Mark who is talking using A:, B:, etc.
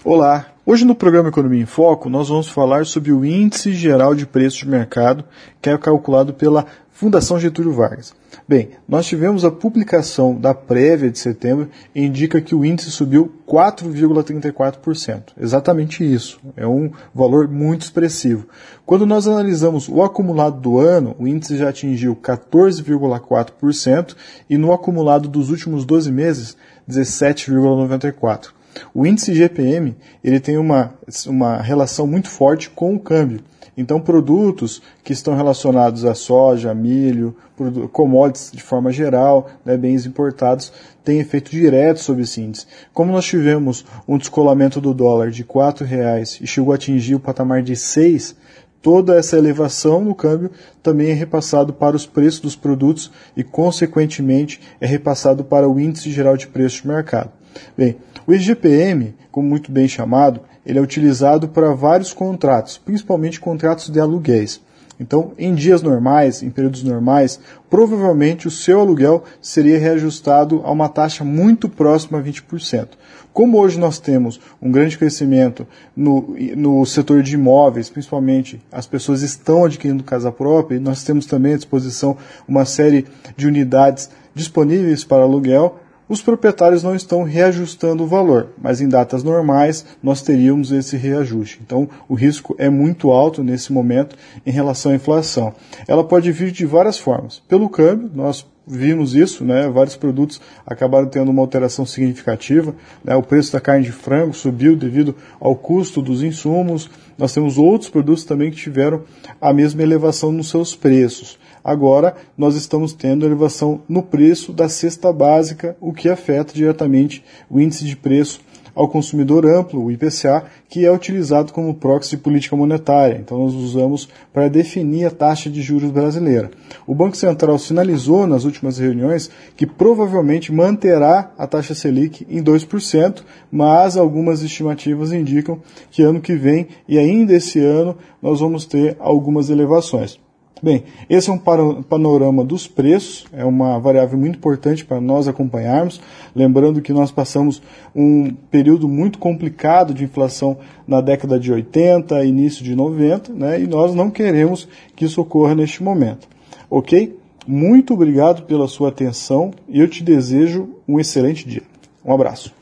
A: Olá, hoje no programa Economia em Foco nós vamos falar sobre o Índice Geral de Preços de Mercado, que é calculado pela Fundação Getúlio Vargas. Bem, nós tivemos a publicação da prévia de setembro e indica que o índice subiu 4,34%. Exatamente isso, é um valor muito expressivo. Quando nós analisamos o acumulado do ano, o índice já atingiu 14,4% e no acumulado dos últimos 12 meses, 17,94%. O índice GPM ele tem uma relação muito forte com o câmbio. Então, produtos que estão relacionados a soja, milho, commodities de forma geral, bens importados, têm efeito direto sobre esse índice. Como nós tivemos um descolamento do dólar de R$ 4,00 e chegou a atingir o patamar de R$ 6,00, toda essa elevação no câmbio também é repassado para os preços dos produtos e, consequentemente, é repassado para o Índice Geral de Preços de Mercado. Bem, o IGPM, como muito bem chamado, ele é utilizado para vários contratos, principalmente contratos de aluguéis. Então, em dias normais, em períodos normais, provavelmente o seu aluguel seria reajustado a uma taxa muito próxima a 20%. Como hoje nós temos um grande crescimento no setor de imóveis, principalmente as pessoas estão adquirindo casa própria, e nós temos também à disposição uma série de unidades disponíveis para aluguel, os proprietários não estão reajustando o valor, mas em datas normais nós teríamos esse reajuste. Então o risco é muito alto nesse momento em relação à inflação. Ela pode vir de várias formas. Pelo câmbio, nós vimos isso, vários produtos acabaram tendo uma alteração significativa, o preço da carne de frango subiu devido ao custo dos insumos. Nós temos outros produtos também que tiveram a mesma elevação nos seus preços. Agora, nós estamos tendo elevação no preço da cesta básica, o que afeta diretamente o índice de preço ao consumidor amplo, o IPCA, que é utilizado como proxy de política monetária. Então, nós usamos para definir a taxa de juros brasileira. O Banco Central sinalizou nas últimas reuniões que provavelmente manterá a taxa Selic em 2%, mas algumas estimativas indicam que ano que vem e ainda esse ano nós vamos ter algumas elevações. Bem, esse é um panorama dos preços, é uma variável muito importante para nós acompanharmos, lembrando que nós passamos um período muito complicado de inflação na década de 80, início de 90, e nós não queremos que isso ocorra neste momento. Ok? Muito obrigado pela sua atenção e eu te desejo um excelente dia. Um abraço.